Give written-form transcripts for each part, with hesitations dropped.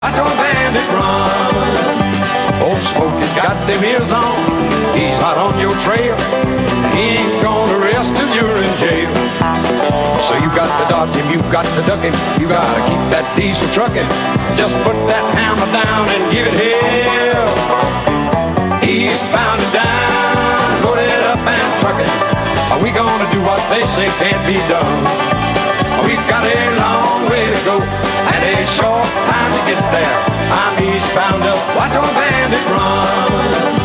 Watch old bandit run. Old Smokey's got them ears on. He's hot on your trail. He ain't gonna rest till you're in jail. So you got to dodge him, you got to duck him. You gotta keep that diesel trucking. Just put that hammer down and give it hell. He's bound and down, load it up and truck it. Are we gonna do what they say can't be done? We've got a long way to go and a short time to get there. I'm eastbound up, watch old bandit run.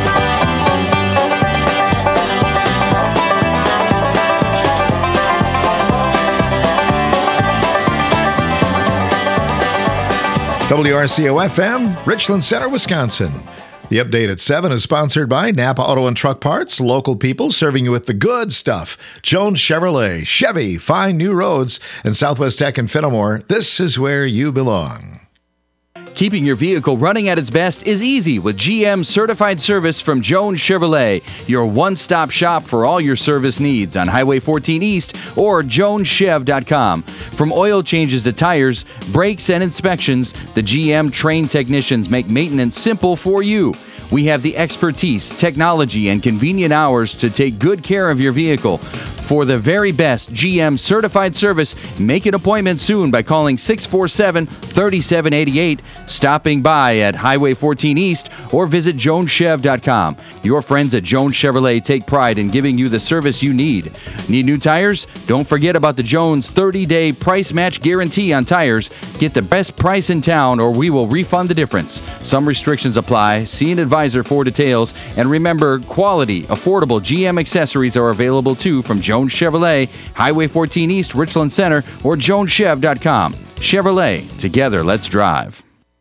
WRCO-FM, Richland Center, Wisconsin. The update at 7 is sponsored by Napa Auto and Truck Parts, local people serving you with the good stuff. Jones Chevrolet, Chevy, find new roads, and Southwest Tech and Fenimore. This is where you belong. Keeping your vehicle running at its best is easy with GM Certified Service from Jones Chevrolet, your one-stop shop for all your service needs on Highway 14 East or joneschev.com. From oil changes to tires, brakes, and inspections, the GM trained technicians make maintenance simple for you. We have the expertise, technology, and convenient hours to take good care of your vehicle. For the very best GM certified service, make an appointment soon by calling 647-3788, stopping by at Highway 14 East, or visit joneschev.com. Your friends at Jones Chevrolet take pride in giving you the service you need. Need new tires? Don't forget about the Jones 30-day price match guarantee on tires. Get the best price in town or we will refund the difference. Some restrictions apply. See an advisor for details. And remember, quality, affordable GM accessories are available too from Jones Chevrolet, Highway 14 East, Richland Center, or joneschev.com. Chevrolet, together, let's drive.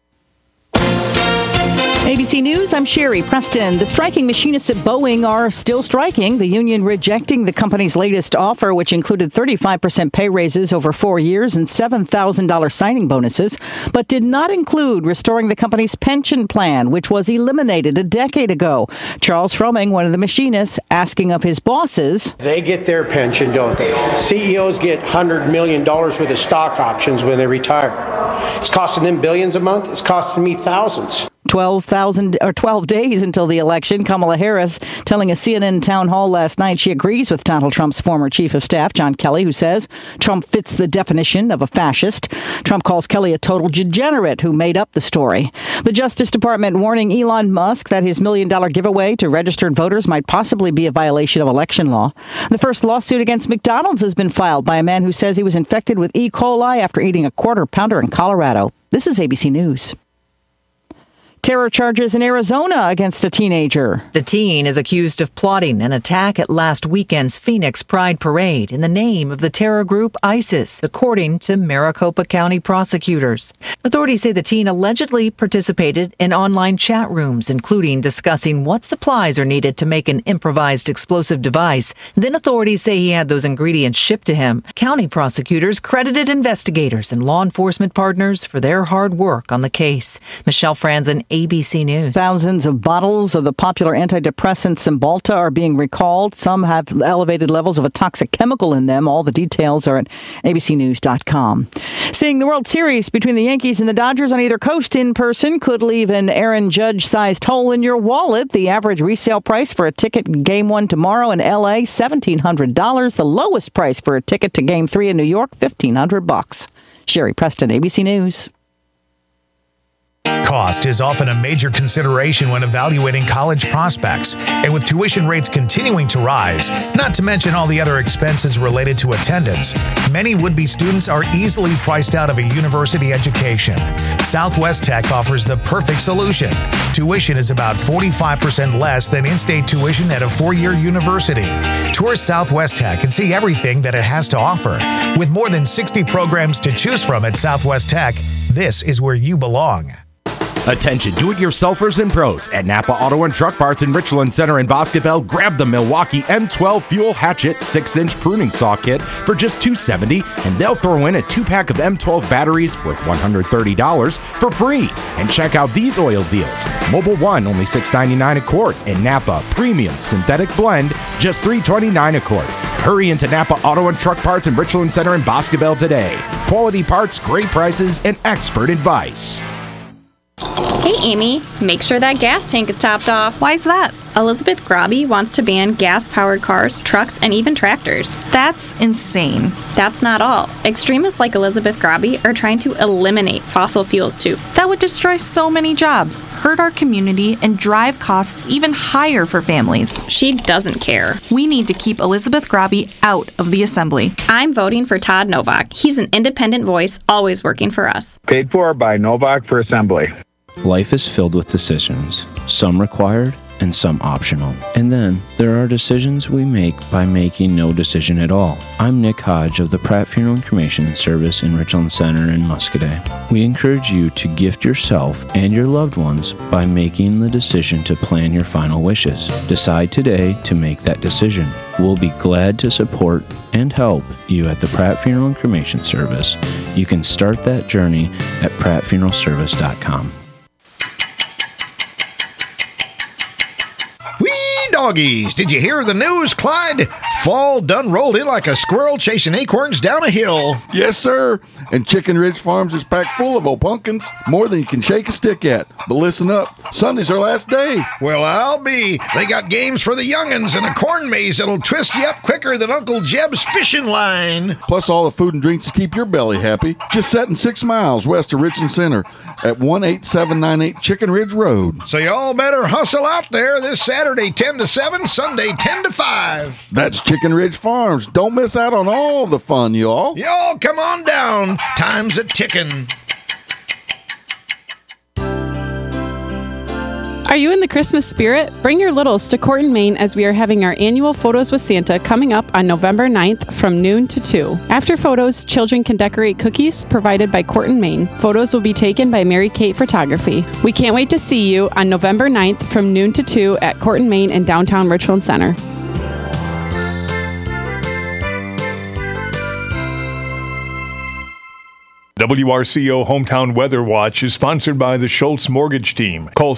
ABC News, I'm Sherry Preston. The striking machinists at Boeing are still striking, the union rejecting the company's latest offer, which included 35% pay raises over 4 years and $7,000 signing bonuses, but did not include restoring the company's pension plan, which was eliminated a decade ago. Charles Fromming, one of the machinists, asking of his bosses. They get their pension, don't they? CEOs get $100 million worth of stock options when they retire. It's costing them billions a month. It's costing me thousands. 12 days until the election. Kamala Harris telling a CNN town hall last night she agrees with Donald Trump's former chief of staff, John Kelly, who says Trump fits the definition of a fascist. Trump calls Kelly a total degenerate who made up the story. The Justice Department warning Elon Musk that his $1 million giveaway to registered voters might possibly be a violation of election law. The first lawsuit against McDonald's has been filed by a man who says he was infected with E. coli after eating a quarter pounder in Colorado. This is ABC News. Terror charges in Arizona against a teenager. The teen is accused of plotting an attack at last weekend's Phoenix Pride Parade in the name of the terror group ISIS, according to Maricopa County prosecutors. Authorities say the teen allegedly participated in online chat rooms, including discussing what supplies are needed to make an improvised explosive device. Then authorities say he had those ingredients shipped to him. County prosecutors credited investigators and law enforcement partners for their hard work on the case. Michelle Franzen, ABC News. Thousands of bottles of the popular antidepressant Cymbalta are being recalled. Some have elevated levels of a toxic chemical in them. All the details are at abcnews.com. Seeing the World Series between the Yankees and the Dodgers on either coast in person could leave an Aaron Judge-sized hole in your wallet. The average resale price for a ticket in Game 1 tomorrow in L.A., $1,700. The lowest price for a ticket to Game 3 in New York, $1,500. Sherry Preston, ABC News. Cost is often a major consideration when evaluating college prospects, and with tuition rates continuing to rise, not to mention all the other expenses related to attendance, many would-be students are easily priced out of a university education. Southwest Tech offers the perfect solution. Tuition is about 45% less than in-state tuition at a four-year university. Tour Southwest Tech and see everything that it has to offer. With more than 60 programs to choose from at Southwest Tech, this is where you belong. Attention do-it-yourselfers and pros. At Napa Auto and Truck Parts in Richland Center and Boscoville, grab the Milwaukee M12 Fuel Hatchet 6-inch pruning saw kit for just $270, and they'll throw in a 2-pack of M12 batteries worth $130 for free. And check out these oil deals. Mobile One, only $6.99 a quart, and Napa Premium Synthetic Blend, just $3.29 a quart. Hurry into Napa Auto and Truck Parts in Richland Center and Boscoville today. Quality parts, great prices, and expert advice. Hey, Amy, make sure that gas tank is topped off. Why's that? Elizabeth Grobby wants to ban gas-powered cars, trucks, and even tractors. That's insane. That's not all. Extremists like Elizabeth Grobby are trying to eliminate fossil fuels too. That would destroy so many jobs, hurt our community, and drive costs even higher for families. She doesn't care. We need to keep Elizabeth Grobby out of the assembly. I'm voting for Todd Novak. He's an independent voice, always working for us. Paid for by Novak for Assembly. Life is filled with decisions, some required and some optional. And then there are decisions we make by making no decision at all. I'm Nick Hodge of the Pratt Funeral and Cremation Service in Richland Center in Muscoda. We encourage you to gift yourself and your loved ones by making the decision to plan your final wishes. Decide today to make that decision. We'll be glad to support and help you at the Pratt Funeral and Cremation Service. You can start that journey at prattfuneralservice.com. Doggies, did you hear the news, Clyde? Fall done rolled in like a squirrel chasing acorns down a hill. Yes, sir. And Chicken Ridge Farms is packed full of old pumpkins, more than you can shake a stick at. But listen up, Sunday's our last day. Well, I'll be. They got games for the young'uns and a corn maze that'll twist you up quicker than Uncle Jeb's fishing line. Plus all the food and drinks to keep your belly happy. Just setting 6 miles west of Richland Center at 18798 Chicken Ridge Road. So y'all better hustle out there this Saturday 10 to 7, Sunday 10 to 5. That's Chicken Ridge Farms. Don't miss out on all the fun, y'all. Y'all come on down. Time's a-ticking. Are you in the Christmas spirit? Bring your littles to Corton, Maine, as we are having our annual Photos with Santa coming up on November 9th from noon to 2. After photos, children can decorate cookies provided by Corton, Maine. Photos will be taken by Mary Kate Photography. We can't wait to see you on November 9th from noon to 2 at Corton, Maine in downtown Richland Center. WRCO Hometown Weather Watch is sponsored by the Schultz Mortgage Team. Call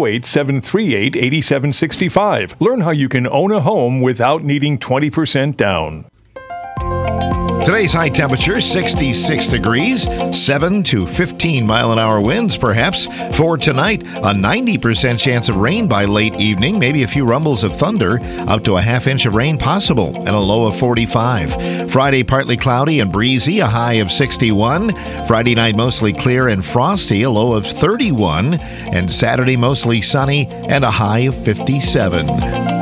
608-738-8765. Learn how you can own a home without needing 20% down. Today's high temperature, 66 degrees, 7 to 15 mile-an-hour winds, perhaps. For tonight, a 90% chance of rain by late evening, maybe a few rumbles of thunder, up to a half-inch of rain possible, and a low of 45. Friday, partly cloudy and breezy, a high of 61. Friday night, mostly clear and frosty, a low of 31. And Saturday, mostly sunny and a high of 57.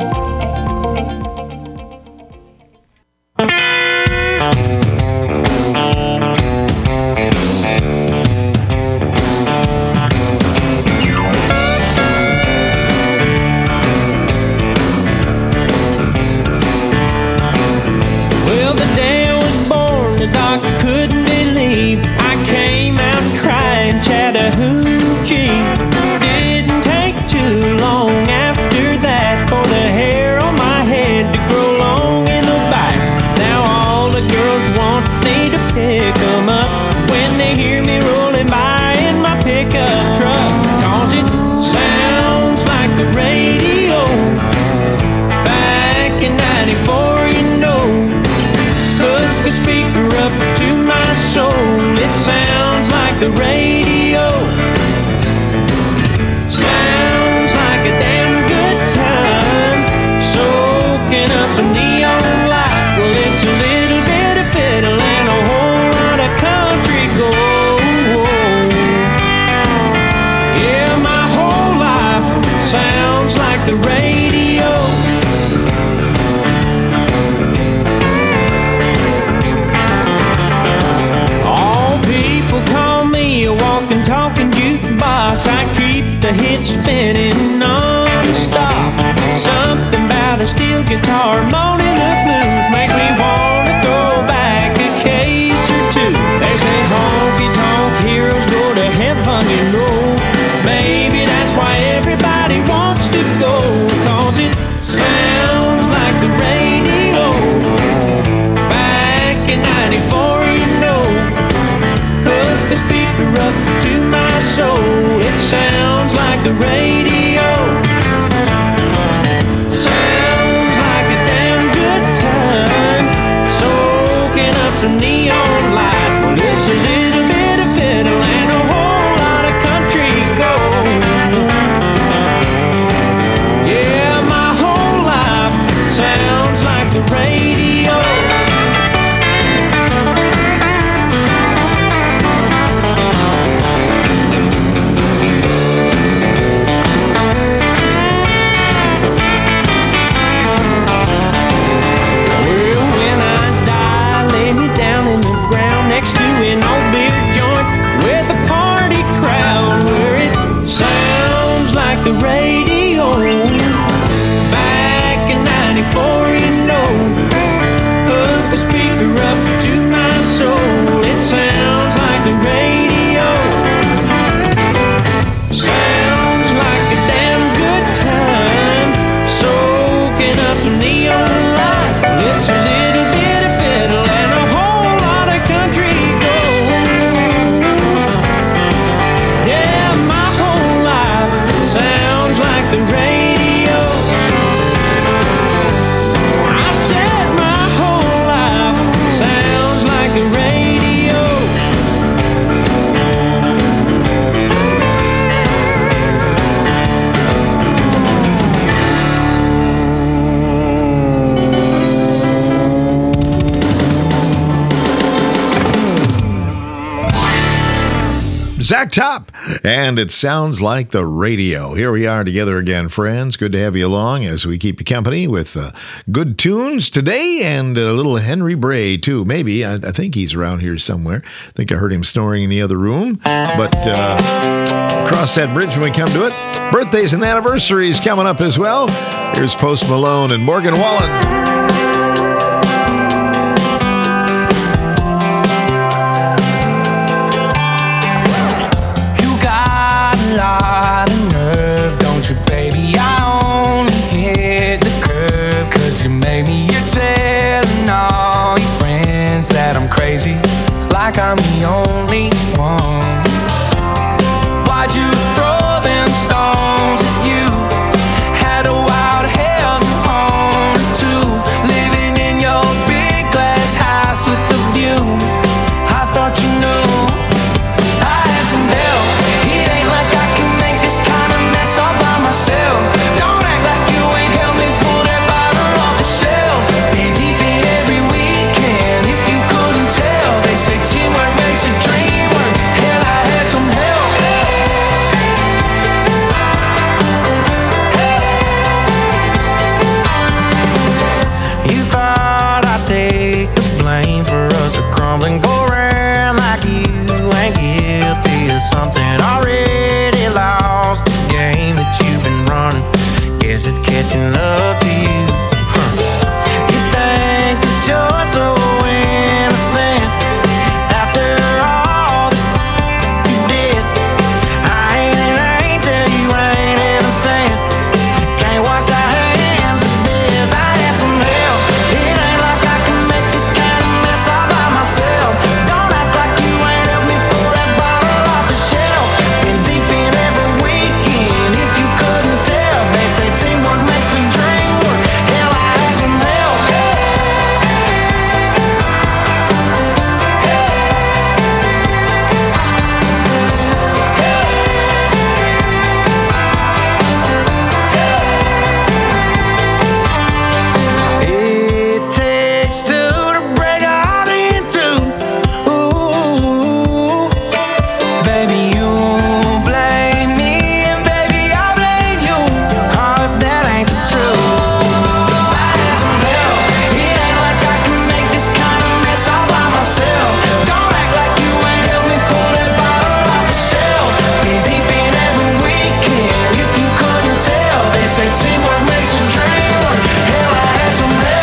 Spinning non-stop. Something about a steel guitar moaning the blues makes me wanna go back a case or two. They say honky-tonk heroes go to heaven, you know. Maybe that's why everybody wants to go, 'cause it sounds like the radio. Back in 94, you know. Hook the speaker up to my soul. It sounds like the radio. Sounds like a damn good time. Soaking up some neon light. Well, it's a little bit of fiddle and a whole lot of country gold. like the radio. Back in 94, you know, hook a speaker up to my soul. It sounds like the radio. Sounds like a damn good time. Soaking up some neon light. It's a little bit of fiddle and a whole lot of country gold. Yeah, my whole life sounds like the radio. I said my whole life sounds like the radio. Zach Top, and it sounds like the radio. Here we are together again, friends. Good to have you along as we keep you company with good tunes today and a little Henry Bray, too. Maybe. I think he's around here somewhere. I think I heard him snoring in the other room. But cross that bridge when we come to it. Birthdays and anniversaries coming up as well. Here's Post Malone and Morgan Wallen. That I'm crazy, like I'm the only one. Why'd you throw them stones at you? Had a wild hell on it too. Living in your big glass house with a view. I thought you knew I had some help. It ain't like I can make this kind of mess all by myself. Don't act like you ain't helped me pull that bottle off the shelf. Been deep in every weekend. If you couldn't tell, they say teamwork makes a dream work. Hell, I had some help. You thought I'd take the blame for us to crumble and go around like you ain't guilty of something already lost. The game that you've been running, guess it's catching up to you. You think that you're so innocent after all that you did. I ain't an angel, you ain't innocent. Can't wash our hands of this. I had some help. It ain't like I can make this kind of mess all by myself. Don't act like you ain't helped me pull that bottle off the shelf. Been deep in every weekend. If you couldn't tell, they say teamwork makes the dream work. Hell, I had some help. It takes two to break a heart in two. Ooh, baby, you blame me, and baby, I blame you. Oh, if that ain't the truth. I had some help. It ain't like I can make this kind of mess all by myself. Don't act like you ain't helped me pull that bottle off the shelf. Been deep in every weekend. If you couldn't tell, they say teamwork makes a dream work. Hell, I had some help.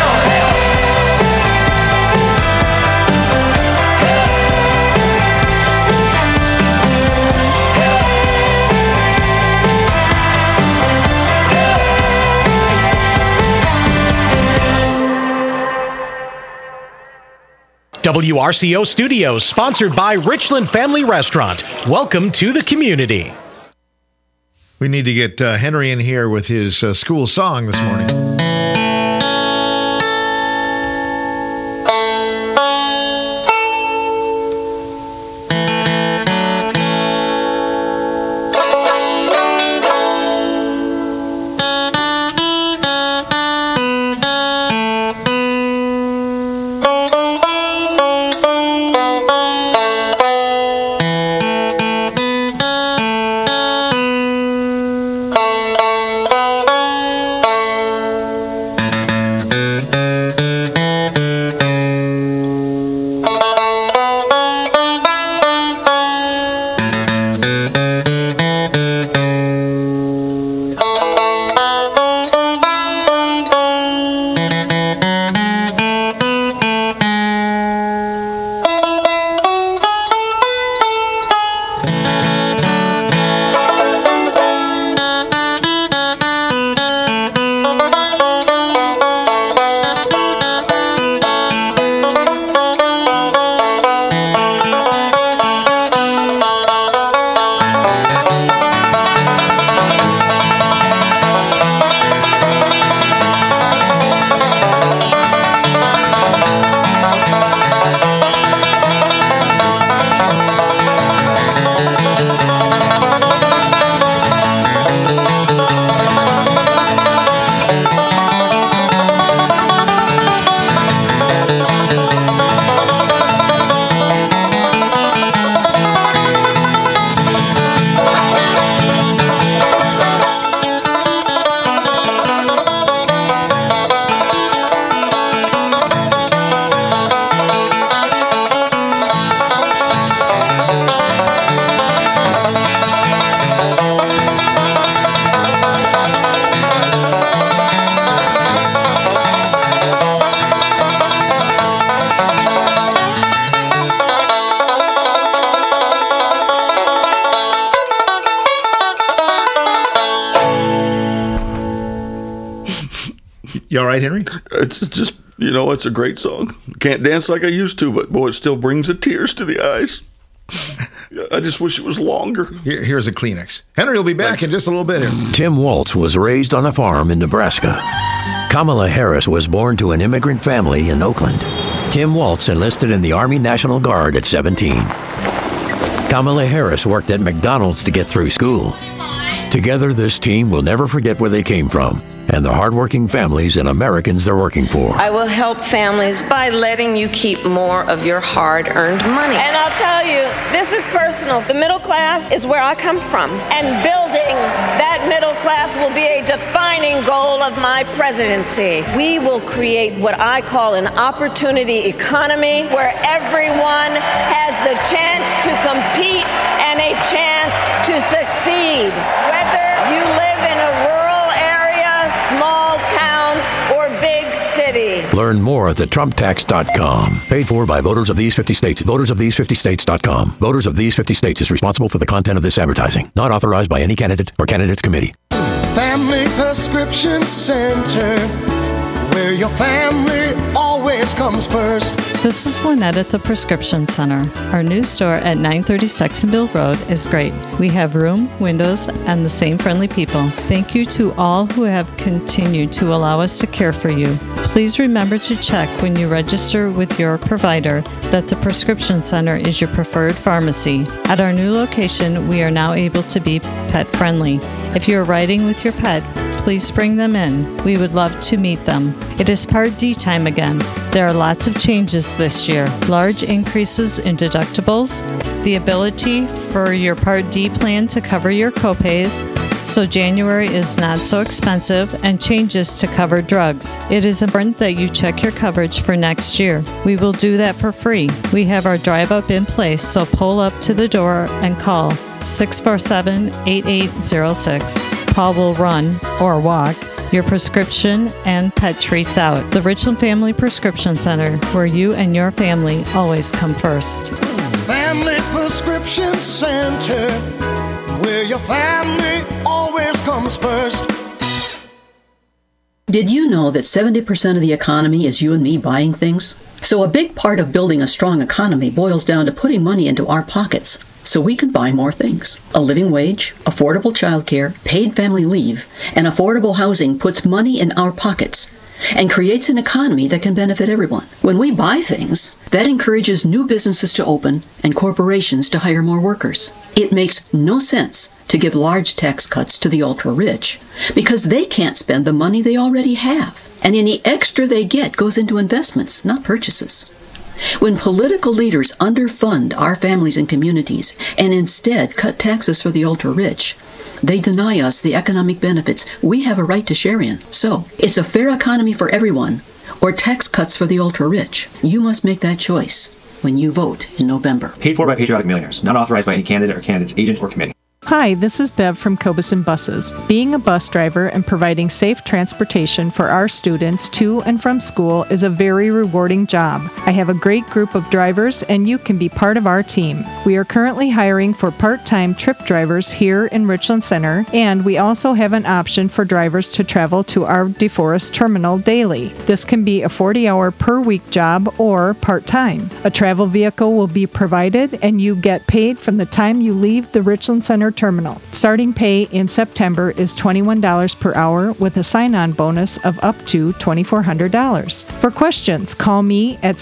WRCO Studios, sponsored by Richland Family Restaurant. Welcome to the community. We need to get Henry in here with his school song this morning. You all right, Henry? It's just, it's a great song. Can't dance like I used to, but boy, it still brings the tears to the eyes. I just wish it was longer. Here's a Kleenex. Henry will be back in just a little bit here. Tim Waltz was raised on a farm in Nebraska. Kamala Harris was born to an immigrant family in Oakland. Tim Waltz enlisted in the Army National Guard at 17. Kamala Harris worked at McDonald's to get through school. Together, this team will never forget where they came from and the hardworking families and Americans they're working for. I will help families by letting you keep more of your hard-earned money. And I'll tell you, this is personal. The middle class is where I come from, and building that middle class will be a defining goal of my presidency. We will create what I call an opportunity economy where everyone has the chance to compete and a chance to succeed. Whether you live in a rural area, small town, or big city. Learn more at thetrumptax.com. Paid for by voters of these 50 states. Votersofthese50states.com. Voters of these 50 states is responsible for the content of this advertising. Not authorized by any candidate or candidates committee. Family Prescription Center, where your family always comes first. This is Lynette at the Prescription Center. Our new store at 930 Saxonville Road is great. We have room, windows, and the same friendly people. Thank you to all who have continued to allow us to care for you. Please remember to check when you register with your provider that the Prescription Center is your preferred pharmacy. At our new location, we are now able to be pet friendly. If you are riding with your pet, please bring them in. We would love to meet them. It is Part D time again. There are lots of changes this year. Large increases in deductibles, the ability for your Part D plan to cover your copays, so January is not so expensive, and changes to cover drugs. It is important that you check your coverage for next year. We will do that for free. We have our drive-up in place, so pull up to the door and call 647-8806. Paul will run or walk your prescription and pet treats out. The Richland Family Prescription Center, where you and your family always come first. Family Prescription Center, where your family always comes first. Did you know that 70% of the economy is you and me buying things? So a big part of building a strong economy boils down to putting money into our pockets so we can buy more things. A living wage, affordable childcare, paid family leave, and affordable housing puts money in our pockets and creates an economy that can benefit everyone. When we buy things, that encourages new businesses to open and corporations to hire more workers. It makes no sense to give large tax cuts to the ultra-rich because they can't spend the money they already have, and any extra they get goes into investments, not purchases. When political leaders underfund our families and communities and instead cut taxes for the ultra-rich, they deny us the economic benefits we have a right to share in. So, it's a fair economy for everyone or tax cuts for the ultra-rich. You must make that choice when you vote in November. Paid for by Patriotic Millionaires. Not authorized by any candidate or candidate's agent or committee. Hi, this is Bev from Cobeson Buses. Being a bus driver and providing safe transportation for our students to and from school is a very rewarding job. I have a great group of drivers, and you can be part of our team. We are currently hiring for part-time trip drivers here in Richland Center, and we also have an option for drivers to travel to our DeForest terminal daily. This can be a 40-hour per week job or part-time. A travel vehicle will be provided, and you get paid from the time you leave the Richland Center terminal. Starting pay in September is $21 per hour with a sign-on bonus of up to $2,400. For questions, call me at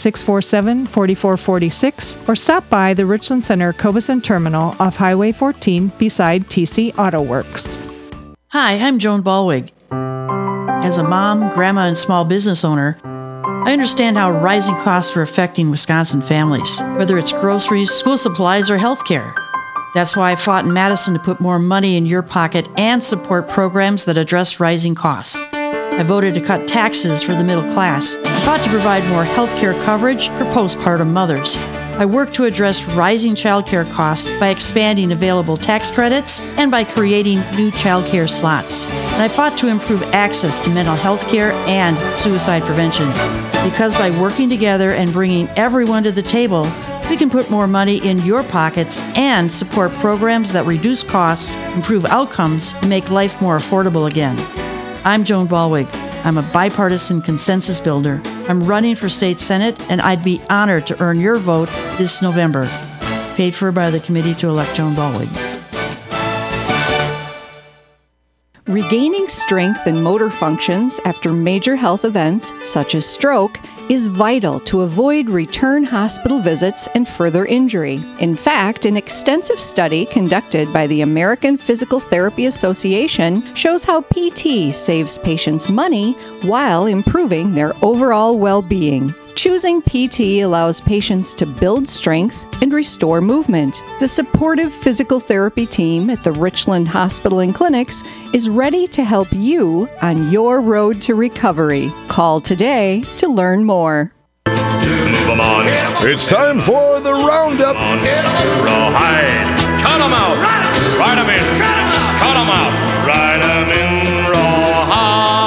647-4446 or stop by the Richland Center Cobeson Terminal off Highway 14 beside TC Auto Works. Hi, I'm Joan Balwig. As a mom, grandma, and small business owner, I understand how rising costs are affecting Wisconsin families, whether it's groceries, school supplies, or health care. That's why I fought in Madison to put more money in your pocket and support programs that address rising costs. I voted to cut taxes for the middle class. I fought to provide more health care coverage for postpartum mothers. I worked to address rising child care costs by expanding available tax credits and by creating new child care slots. And I fought to improve access to mental health care and suicide prevention. Because by working together and bringing everyone to the table, we can put more money in your pockets and support programs that reduce costs, improve outcomes, and make life more affordable again. I'm Joan Balwig. I'm a bipartisan consensus builder. I'm running for state senate, and I'd be honored to earn your vote this November. Paid for by the committee to elect Joan Balwig. Regaining strength and motor functions after major health events, such as stroke, is vital to avoid return hospital visits and further injury. In fact, an extensive study conducted by the American Physical Therapy Association shows how PT saves patients money while improving their overall well-being. Choosing PT allows patients to build strength and restore movement. The supportive physical therapy team at the Richland Hospital and Clinics is ready to help you on your road to recovery. Call today to learn more. It's time for the Roundup. Rawhide. Cut 'em out. Ride 'em in. Cut 'em out. Ride 'em in rawhide.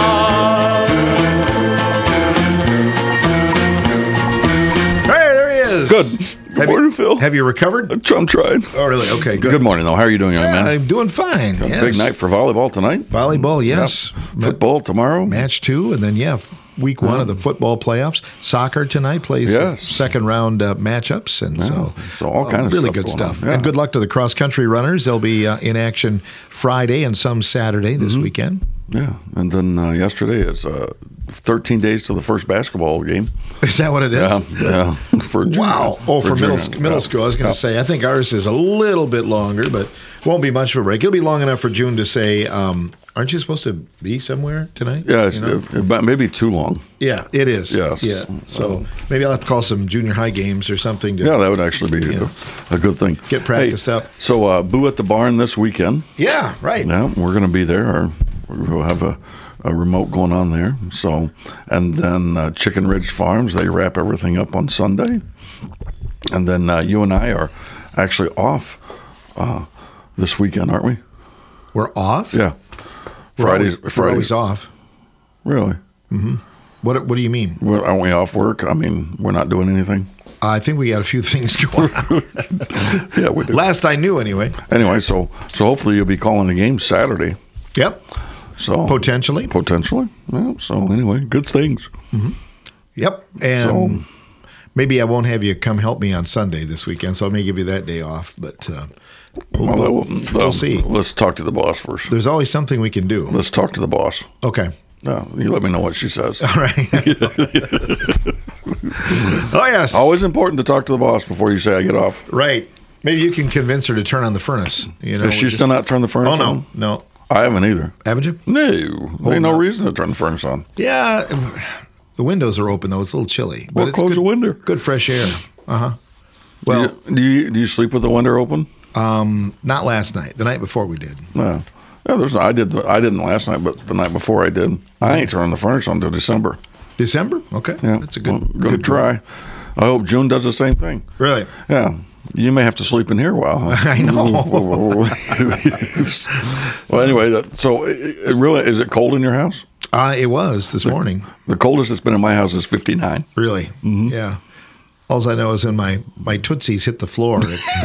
Good. Morning, Phil. Have you recovered? I'm trying. Oh, really? Okay, good. Good morning, though. How are you doing, young man? I'm doing fine. A yes. big night for volleyball tonight. Volleyball, yes. Yep. Football tomorrow. Match 2, and then, week 1 of the football playoffs. Soccer tonight plays second round matchups, and so all kinds of really stuff good going stuff. on. Yeah. And good luck to the cross country runners. They'll be in action Friday and some Saturday this weekend. Yeah, and then yesterday it's 13 days to the first basketball game. Is that what it is? Yeah. For junior. Wow. Oh, for middle school. I was going to say, I think ours is a little bit longer, but won't be much of a break. It'll be long enough for June to say, aren't you supposed to be somewhere tonight? Yeah, it may be too long. Yeah, it is. Yes. Yeah. So maybe I'll have to call some junior high games or something. Yeah, that would actually be a good thing. Get practiced up. So, Boo at the Barn this weekend. Yeah, right. Yeah, we're going to be there. We'll have a remote going on there. So, and then Chicken Ridge Farms, they wrap everything up on Sunday. And then you and I are actually off this weekend, aren't we? We're off? Yeah. We're always off. Really? Mm-hmm. What do you mean? Well, aren't we off work? I mean, we're not doing anything? I think we got a few things going on. Yeah, we do. Last I knew, anyway. Anyway, so hopefully you'll be calling the game Saturday. Yep. So Potentially. Yeah, so anyway, good things. Mm-hmm. Yep. And maybe I won't have you come help me on Sunday this weekend, so I may give you that day off, but we'll see. Let's talk to the boss first. There's always something we can do. Let's talk to the boss. Okay. You let me know what she says. All right. Oh, yes. Always important to talk to the boss before you say I get off. Right. Maybe you can convince her to turn on the furnace. Has she still not turned the furnace on? Oh, no. No. I haven't either. Haven't you? No. There's no reason to turn the furnace on. Yeah. The windows are open, though. It's a little chilly. Well, it's close the window. Good fresh air. Uh-huh. Well, do you sleep with the window open? Not last night. The night before we did. No. Yeah, I didn't last night, but the night before I did. I ain't turning the furnace on until December. December? Okay. Yeah. That's a good try. I hope June does the same thing. Really? Yeah. You may have to sleep in here a while. Huh? I know. Well, anyway, so is it cold in your house? It was this morning. The coldest it's been in my house is 59. Really? Mm-hmm. Yeah. All I know is when my Tootsies hit the floor.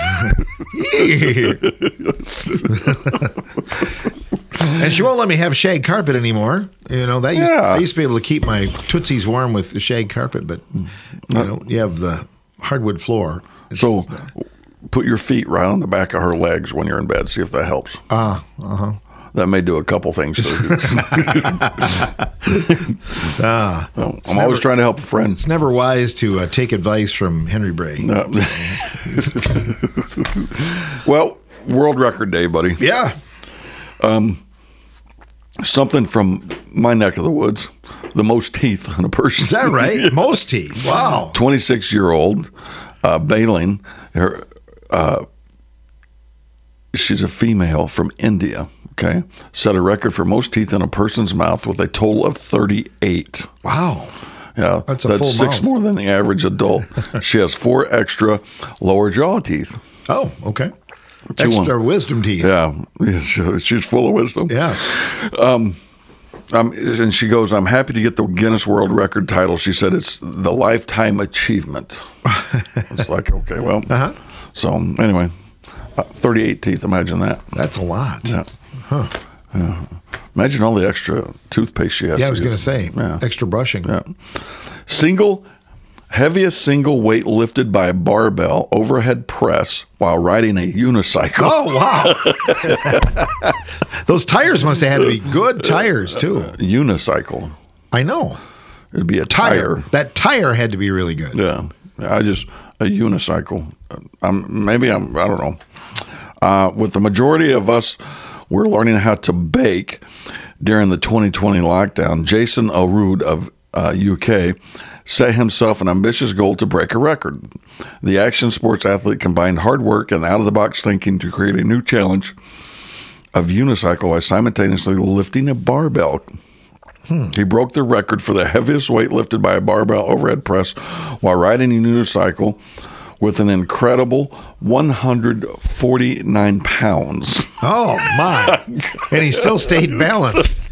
And she won't let me have shag carpet anymore. I used to be able to keep my Tootsies warm with the shag carpet, but you have the hardwood floor. So put your feet right on the back of her legs when you're in bed. See if that helps. Uh-huh. That may do a couple things. I'm always trying to help a friend. It's never wise to take advice from Henry Bray. No. Well, World Record Day, buddy. Yeah. Something from my neck of the woods. The most teeth in a person. Is that right? Most teeth. Wow. 26-year-old Bailing. She's a female from India. Okay, set a record for most teeth in a person's mouth with a total of 38. Wow. Yeah, that's full 6 mouth. More than the average adult. She has 4 extra lower jaw teeth. Oh, okay. Extra wisdom teeth. Yeah, she's full of wisdom. Yes. And she goes, I'm happy to get the Guinness World Record title. She said it's the lifetime achievement. It's like, okay, well. Uh-huh. So anyway, 38 teeth, imagine that. That's a lot. Yeah. Huh. Yeah. Imagine all the extra toothpaste she has. Yeah, I was going to say, extra brushing. Yeah. Heaviest single weight lifted by a barbell overhead press while riding a unicycle. Oh, wow. Those tires must have had to be good tires, too. Unicycle. I know. It'd be a tire. That tire had to be really good. Yeah. A unicycle. I don't know. With the majority of us, we're learning how to bake during the 2020 lockdown. Jason Arood of UK set himself an ambitious goal to break a record. The action sports athlete combined hard work and out-of-the-box thinking to create a new challenge of unicycle while simultaneously lifting a barbell. He broke the record for the heaviest weight lifted by a barbell overhead press while riding a unicycle with an incredible 149 pounds. Oh, my. And he still stayed balanced.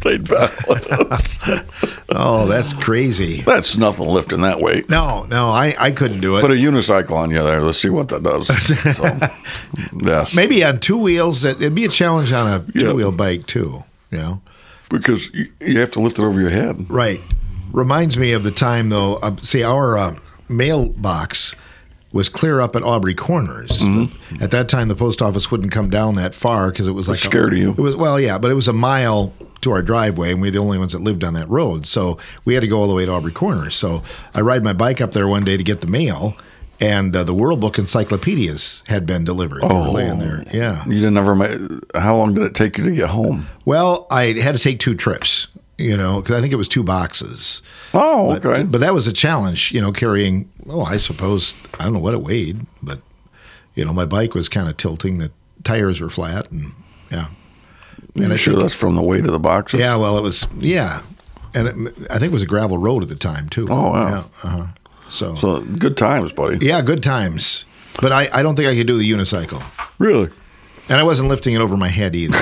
Oh, that's crazy. That's nothing lifting that weight. No, I couldn't do it. Put a unicycle on you there. Let's see what that does. So, yes. Maybe on two wheels, it'd be a challenge on a two-wheel bike, too. You know? Because you have to lift it over your head. Right. Reminds me of the time, though, our mailbox was clear up at Aubrey Corners. Mm-hmm. At that time, the post office wouldn't come down that far because it was like scared of you. It was but it was a mile to our driveway, and we were the only ones that lived on that road. So we had to go all the way to Aubrey Corners. So I ride my bike up there one day to get the mail, and the World Book encyclopedias had been delivered. They were laying there. Yeah. You how long did it take you to get home? Well, I had to take 2 trips. Because I think it was 2 boxes. Oh, okay. But that was a challenge, carrying, I suppose, I don't know what it weighed, but, my bike was kind of tilting. The tires were flat, and, yeah. And that's from the weight of the boxes? Yeah, well, it was, yeah. And I think it was a gravel road at the time, too. Oh, wow. Yeah, So good times, buddy. Yeah, good times. But I don't think I could do the unicycle. Really? And I wasn't lifting it over my head either.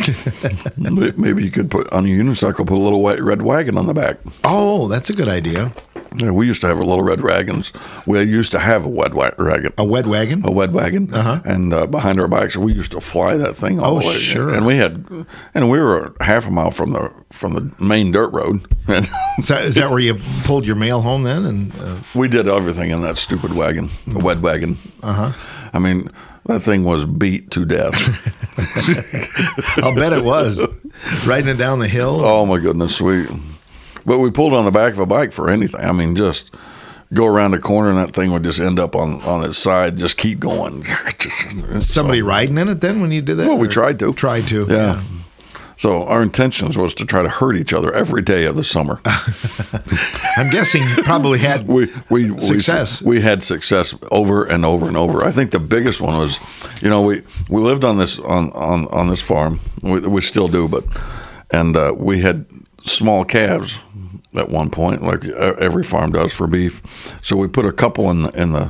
Maybe you could put on a unicycle, put a little white red wagon on the back. Oh, that's a good idea. Yeah, we used to have little red wagons. We used to have a wet wagon. A wet wagon? A wet wagon. Uh-huh. And behind our bikes, we used to fly that thing all the way. Sure. And we were half a mile from the main dirt road. Is that where you pulled your mail home then? And we did everything in that stupid wagon, a wet wagon. Uh-huh. I mean, that thing was beat to death. I'll bet it was. Riding it down the hill. Oh, my goodness, But we pulled on the back of a bike for anything. I mean, just go around the corner and that thing would just end up on its side. Just keep going. Somebody riding in it then when you did that? Well, we tried to. Yeah. So our intentions was to try to hurt each other every day of the summer. I'm guessing you probably had success. We had success over and over and over. I think the biggest one was, we lived on this on this farm. We still do, and we had small calves at one point, like every farm does for beef. So we put a couple in the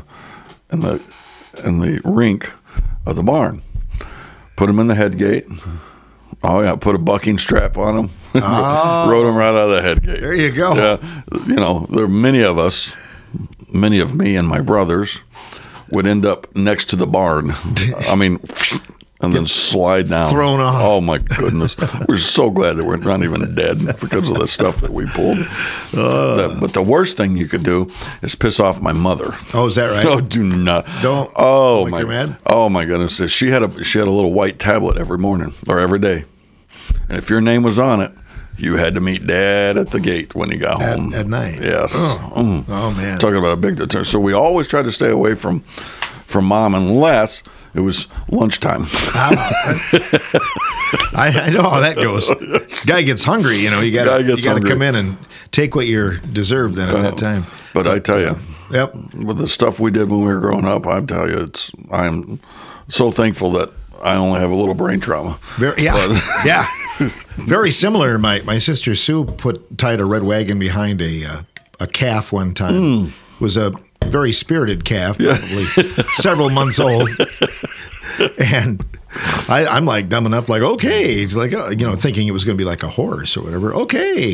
rink of the barn. Put them in the head gate. Oh, yeah, put a bucking strap on them. Rode them right out of the head gate. There you go. Yeah, there are many of us, many of me and my brothers, would end up next to the barn. I mean, and then slide down. Thrown off. Oh, my goodness. We're so glad that we're not even dead because of the stuff that we pulled. But the worst thing you could do is piss off my mother. Oh, is that right? Oh, do not. Don't. Oh, you're mad? Oh, my goodness. She had a little white tablet every morning or every day. And if your name was on it, you had to meet Dad at the gate when he got home. At night? Yes. Oh, man. Talking about a big deterrent. So we always tried to stay away from Mom unless it was lunchtime. I know how that goes. Guy gets hungry, you got to come in and take what you're deserved then at that time. But I tell you, yep. With the stuff we did when we were growing up, I tell you, I'm so thankful that I only have a little brain trauma. Yeah. Very similar. My sister Sue tied a red wagon behind a calf one time. Was a very spirited calf, probably several months old. And I'm like dumb enough, like, okay. He's like, thinking it was going to be like a horse or whatever. Okay.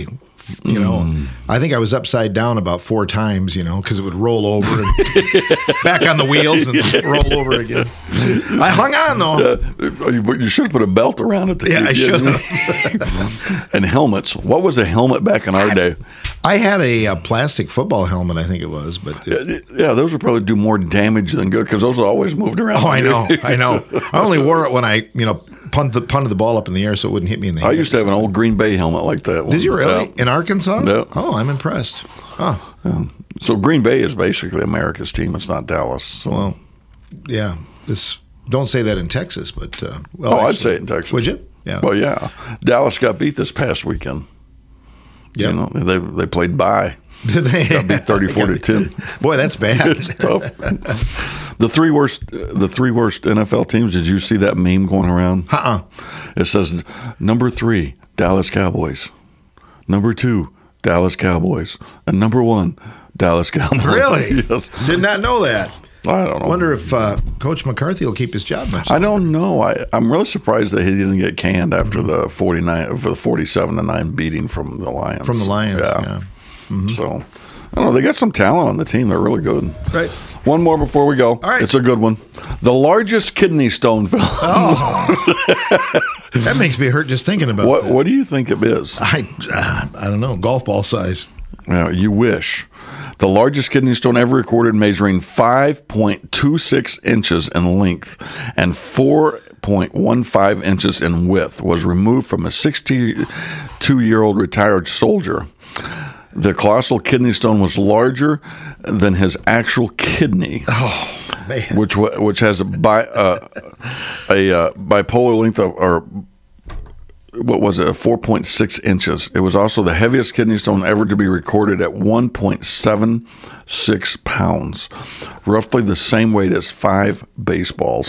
you know. I think I was upside down about 4 times, you know, because it would roll over and back on the wheels and roll over again. I hung on, though. But you should have put a belt around it. Yeah, I should have. And helmets. What was a helmet back in our day? I had a plastic football helmet, I think it was. But yeah, those would probably do more damage than good because those always moved around. Oh, I know. I only wore it when I, you know, punted the ball up in the air so it wouldn't hit me in the head. I used to have an old Green Bay helmet like that one. Did you really? Yeah. In Arkansas? Yeah. Oh, I'm impressed. Oh. Yeah. So Green Bay is basically America's team. It's not Dallas. So. Well, yeah. Don't say that in Texas, but... I'd say it in Texas. Would you? Yeah. Well, yeah. Dallas got beat this past weekend. Yeah. You know, they played bye. Did they? Got beat 34-10. Boy, that's bad. It's tough. The three worst NFL teams. Did you see that meme going around? It says number 3, Dallas Cowboys. Number 2, Dallas Cowboys. And number 1, Dallas Cowboys. Really? Yes. Did not know that. I don't know. Wonder if Coach McCarthy will keep his job much. I don't know. I'm really surprised that he didn't get canned after the 47-9 beating from the Lions. From the Lions, yeah. Mm-hmm. So, I don't know. They got some talent on the team. They're really good. Right. One more before we go. All right. It's a good one. The largest kidney stone found. Oh. That makes me hurt just thinking about that. What do you think it is? I don't know. Golf ball size. Yeah, you wish. The largest kidney stone ever recorded, measuring 5.26 inches in length and 4.15 inches in width, was removed from a 62-year-old retired soldier. The colossal kidney stone was larger than his actual kidney. Oh, man. Which has a bipolar length of, or what was it, 4.6 inches. It was also the heaviest kidney stone ever to be recorded at 1.76 pounds, roughly the same weight as 5 baseballs.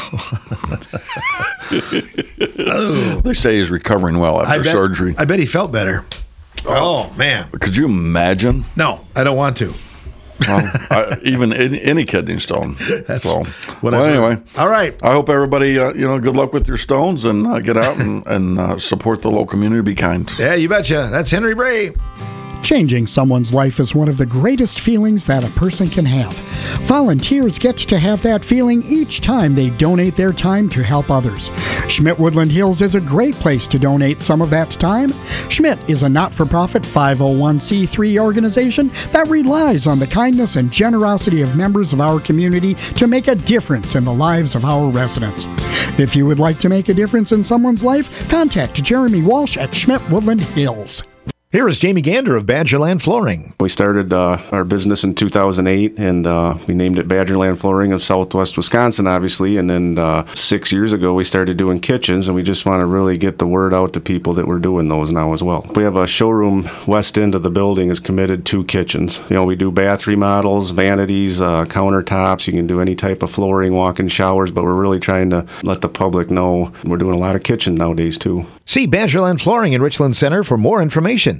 Oh. They say he's recovering well after surgery. I bet he felt better. Oh, man. Could you imagine? No, I don't want to. Well, even any kidney stone. That's whatever. Well, anyway, all right. I hope everybody, good luck with your stones and get out and support the local community. Be kind. Yeah, you betcha. That's Henry Bray. Changing someone's life is one of the greatest feelings that a person can have. Volunteers get to have that feeling each time they donate their time to help others. Schmidt Woodland Hills is a great place to donate some of that time. Schmidt is a not-for-profit 501c3 organization that relies on the kindness and generosity of members of our community to make a difference in the lives of our residents. If you would like to make a difference in someone's life, contact Jeremy Walsh at Schmidt Woodland Hills. Here is Jamie Gander of Badgerland Flooring. We started our business in 2008, and we named it Badgerland Flooring of Southwest Wisconsin, obviously. And then 6 years ago, we started doing kitchens, and we just want to really get the word out to people that we're doing those now as well. We have a showroom west end of the building is committed to kitchens. We do bath remodels, vanities, countertops. You can do any type of flooring, walk-in showers, but we're really trying to let the public know we're doing a lot of kitchen nowadays, too. See Badgerland Flooring in Richland Center for more information.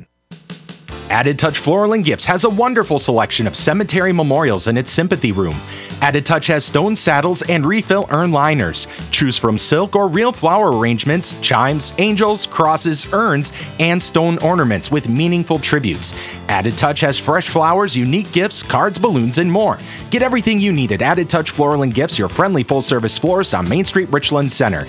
Added Touch Floral and Gifts has a wonderful selection of cemetery memorials in its sympathy room. Added Touch has stone saddles and refill urn liners. Choose from silk or real flower arrangements, chimes, angels, crosses, urns, and stone ornaments with meaningful tributes. Added Touch has fresh flowers, unique gifts, cards, balloons, and more. Get everything you need at Added Touch Floral and Gifts, your friendly full-service florist on Main Street, Richland Center,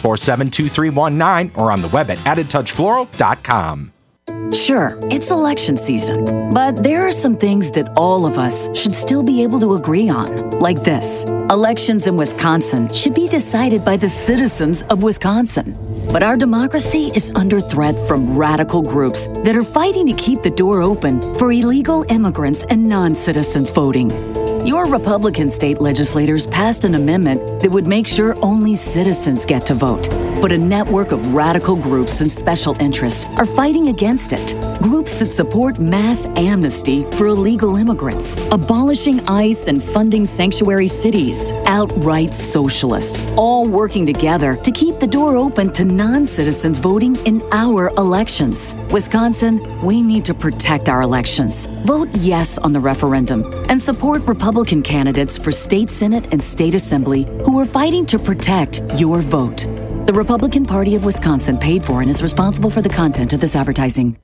647-2319, or on the web at addedtouchfloral.com. Sure, it's election season, but there are some things that all of us should still be able to agree on, like this. Elections in Wisconsin should be decided by the citizens of Wisconsin. But our democracy is under threat from radical groups that are fighting to keep the door open for illegal immigrants and non-citizens voting. Your Republican state legislators passed an amendment that would make sure only citizens get to vote. But a network of radical groups and special interests are fighting against it. Groups that support mass amnesty for illegal immigrants, abolishing ICE and funding sanctuary cities, outright socialist, all working together to keep the door open to non-citizens voting in our elections. Wisconsin, we need to protect our elections. Vote yes on the referendum and support Republican candidates for state Senate and state assembly who are fighting to protect your vote. The Republican Party of Wisconsin paid for and is responsible for the content of this advertising.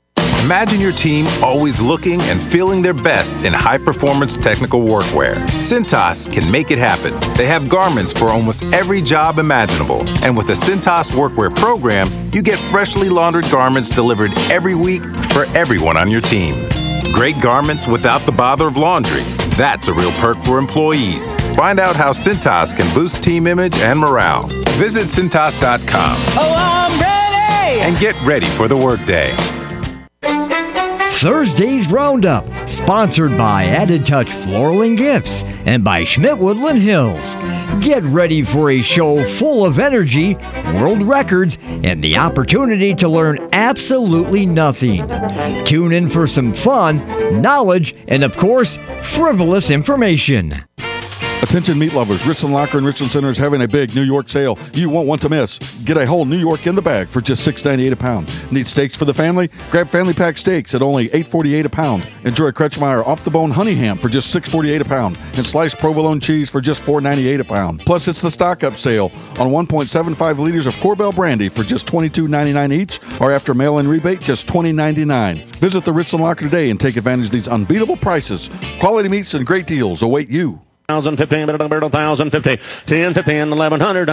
Imagine your team always looking and feeling their best in high-performance technical workwear. Cintas can make it happen. They have garments for almost every job imaginable. And with the Cintas Workwear program, you get freshly laundered garments delivered every week for everyone on your team. Great garments without the bother of laundry. That's a real perk for employees. Find out how Cintas can boost team image and morale. Visit Cintas.com. Oh, I'm ready! And get ready for the workday. Thursday's Roundup, sponsored by Added Touch Floral and Gifts and by Schmidt Woodland Hills. Get ready for a show full of energy, world records, and the opportunity to learn absolutely nothing. Tune in for some fun, knowledge, and of course, frivolous information. Attention meat lovers, Richland Locker and Richland Center is having a big New York sale you won't want to miss. Get a whole New York in the bag for just $6.98 a pound. Need steaks for the family? Grab family pack steaks at only $8.48 a pound. Enjoy Kretschmeyer off-the-bone honey ham for just $6.48 a pound. And sliced provolone cheese for just $4.98 a pound. Plus, it's the stock-up sale on 1.75 liters of Korbel brandy for just $22.99 each, or after mail-in rebate, just $20.99. Visit the Richland Locker today and take advantage of these unbeatable prices. Quality meats and great deals await you. 1,050, 1,050, 10, 15, 1,100,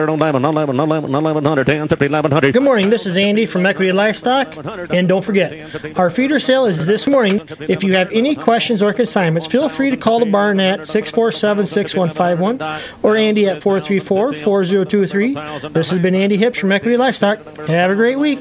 1100, 10, 50, 1100. Good morning, this is Andy from Equity Livestock, and don't forget, our feeder sale is this morning. If you have any questions or consignments, feel free to call the barn at 647-6151 or Andy at 434-4023. This has been Andy Hips from Equity Livestock. Have a great week.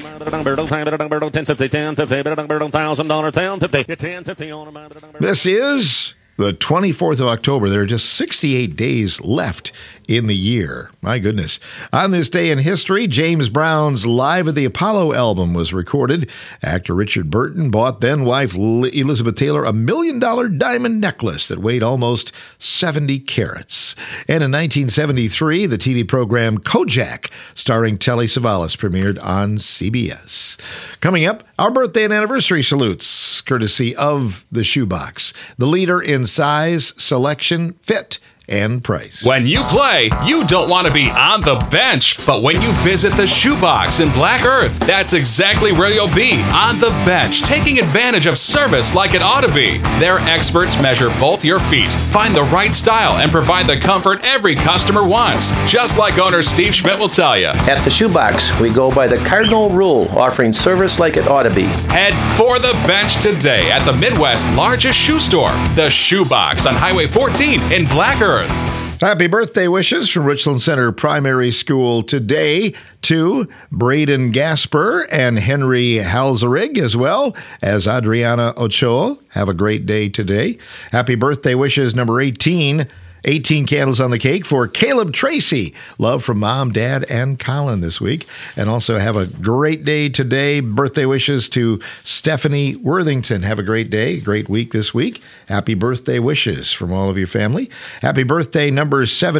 This is the 24th of October. There are just 68 days left in the year. My goodness. On this day in history, James Brown's Live at the Apollo album was recorded. Actor Richard Burton bought then-wife Elizabeth Taylor a $1 million diamond necklace that weighed almost 70 carats. And in 1973, the TV program Kojak, starring Telly Savalas, premiered on CBS. Coming up, our birthday and anniversary salutes, courtesy of the Shoebox, the leader in size, selection, fit, and price. When you play, you don't want to be on the bench, but when you visit the Shoebox in Black Earth, that's exactly where you'll be, on the bench, taking advantage of service like it ought to be. Their experts measure both your feet, find the right style, and provide the comfort every customer wants, just like owner Steve Schmidt will tell you. At the Shoebox, we go by the cardinal rule, offering service like it ought to be. Head for the bench today at the Midwest's largest shoe store, the Shoebox on Highway 14 in Black Earth. Happy birthday wishes from Richland Center Primary School today to Braden Gasper and Henry Halzerig, as well as Adriana Ochoa. Have a great day today. Happy birthday wishes number 18. 18 candles on the cake for Caleb Tracy. Love from Mom, Dad, and Colin this week. And also have a great day today. Birthday wishes to Stephanie Worthington. Have a great day, great week this week. Happy birthday wishes from all of your family. Happy birthday number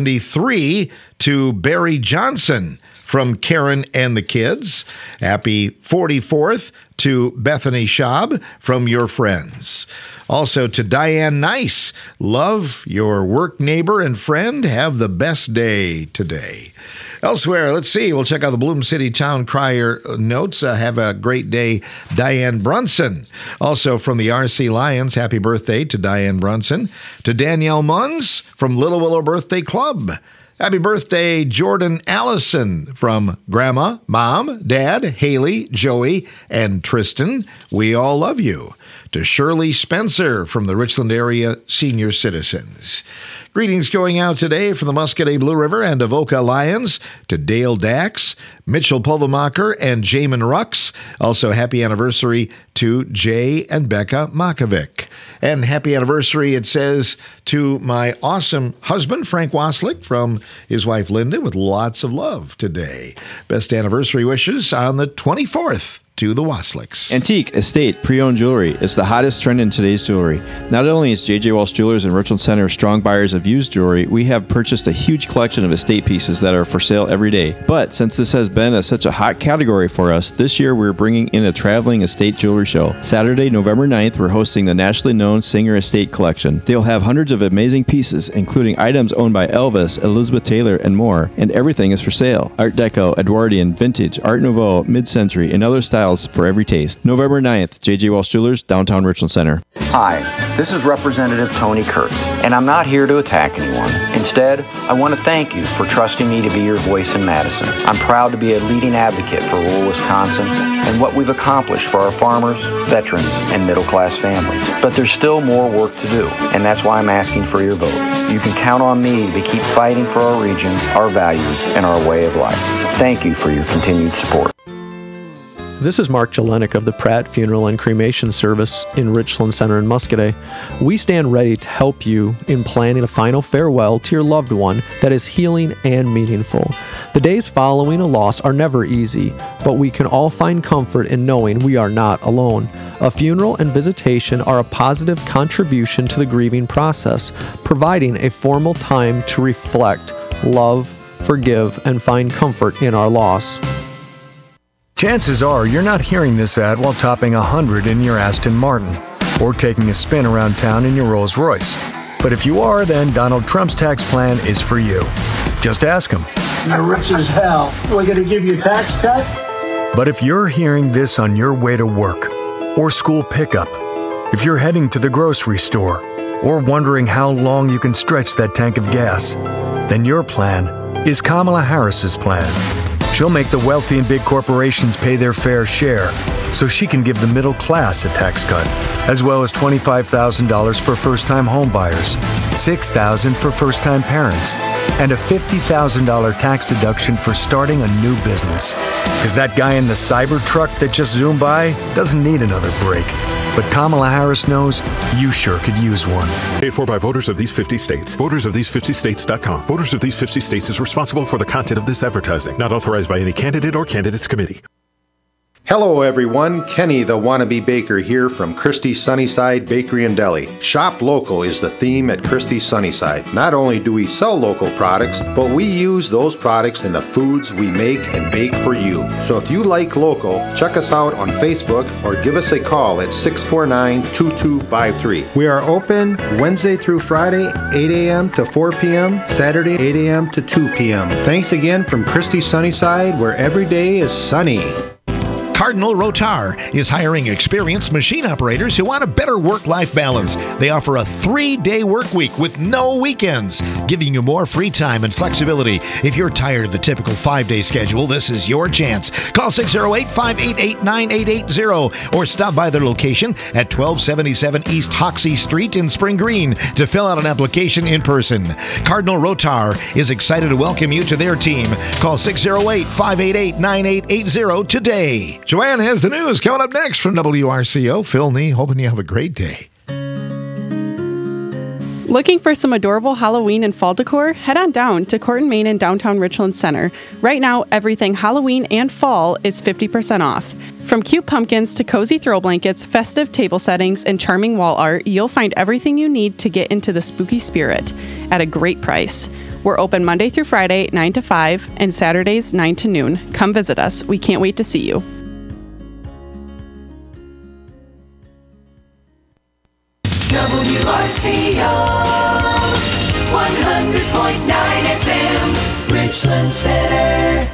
73 to Barry Johnson from Karen and the Kids. Happy 44th to Bethany Schaub from your friends. Also to Diane Nice. Love your work neighbor and friend. Have the best day today. Elsewhere, let's see. We'll check out the Bloom City Town Crier notes. Have a great day, Diane Brunson. Also from the RC Lions, happy birthday to Diane Brunson. To Danielle Munns from Little Willow Birthday Club. Happy birthday, Jordan Allison from Grandma, Mom, Dad, Haley, Joey, and Tristan. We all love you. To Shirley Spencer from the Richland area senior citizens. Greetings going out today from the Muscadet Blue River and Avoca Lions to Dale Dax, Mitchell Pulvermacher, and Jamin Rux. Also, happy anniversary to Jay and Becca Makovic. And happy anniversary, it says, to my awesome husband, Frank Waslick, from his wife, Linda, with lots of love today. Best anniversary wishes on the 24th. To the Waslicks. Antique, estate, pre-owned jewelry. It's the hottest trend in today's jewelry. Not only is J.J. Walsh Jewelers and Richland Center strong buyers of used jewelry, we have purchased a huge collection of estate pieces that are for sale every day. But since this has been such a hot category for us, this year we're bringing in a traveling estate jewelry show. Saturday, November 9th, we're hosting the nationally known Singer Estate Collection. They'll have hundreds of amazing pieces, including items owned by Elvis, Elizabeth Taylor, and more. And everything is for sale. Art Deco, Edwardian, Vintage, Art Nouveau, Mid-Century, and other styles styles for every taste. November 9th, J.J. Walsh Jewelers, downtown Richland Center. Hi, this is Representative Tony Kurtz, and I'm not here to attack anyone. Instead, I want to thank you for trusting me to be your voice in Madison. I'm proud to be a leading advocate for rural Wisconsin and what we've accomplished for our farmers, veterans, and middle-class families. But there's still more work to do, and that's why I'm asking for your vote. You can count on me to keep fighting for our region, our values, and our way of life. Thank you for your continued support. This is Mark Jelenik of the Pratt Funeral and Cremation Service in Richland Center in Muscoda. We stand ready to help you in planning a final farewell to your loved one that is healing and meaningful. The days following a loss are never easy, but we can all find comfort in knowing we are not alone. A funeral and visitation are a positive contribution to the grieving process, providing a formal time to reflect, love, forgive, and find comfort in our loss. Chances are you're not hearing this ad while topping 100 in your Aston Martin or taking a spin around town in your Rolls Royce. But if you are, then Donald Trump's tax plan is for you. Just ask him. You're rich as hell. We're going to give you a tax cut? But if you're hearing this on your way to work or school pickup, if you're heading to the grocery store or wondering how long you can stretch that tank of gas, then your plan is Kamala Harris's plan. She'll make the wealthy and big corporations pay their fair share so she can give the middle class a tax cut, as well as $25,000 for first-time home buyers, $6,000 for first-time parents, and a $50,000 tax deduction for starting a new business. Because that guy in the Cybertruck that just zoomed by doesn't need another break. But Kamala Harris knows you sure could use one. Paid for by voters of these 50 states. VotersOfThese50States.com. Voters of these 50 states is responsible for the content of this advertising. Not authorized by any candidate or candidates committee. Hello everyone, Kenny the Wannabe Baker here from Christie's Sunnyside Bakery and Deli. Shop local is the theme at Christie's Sunnyside. Not only do we sell local products, but we use those products in the foods we make and bake for you. So if you like local, check us out on Facebook or give us a call at 649-2253. We are open Wednesday through Friday, 8 a.m. to 4 p.m., Saturday, 8 a.m. to 2 p.m. Thanks again from Christie's Sunnyside, where every day is sunny. Cardinal Rotar is hiring experienced machine operators who want a better work-life balance. They offer a 3-day work week with no weekends, giving you more free time and flexibility. If you're tired of the typical 5-day schedule, this is your chance. Call 608-588-9880 or stop by their location at 1277 East Hoxie Street in Spring Green to fill out an application in person. Cardinal Rotar is excited to welcome you to their team. Call 608-588-9880 today. Joanne has the news coming up next from WRCO. Phil Nee, hoping you have a great day. Looking for some adorable Halloween and fall decor? Head on down to Court and Main in downtown Richland Center. Right now, everything Halloween and fall is 50% off. From cute pumpkins to cozy throw blankets, festive table settings, and charming wall art, you'll find everything you need to get into the spooky spirit at a great price. We're open Monday through Friday, 9 to 5, and Saturdays, 9 to noon. Come visit us. We can't wait to see you. WRCO 100.9 FM, Richland Center.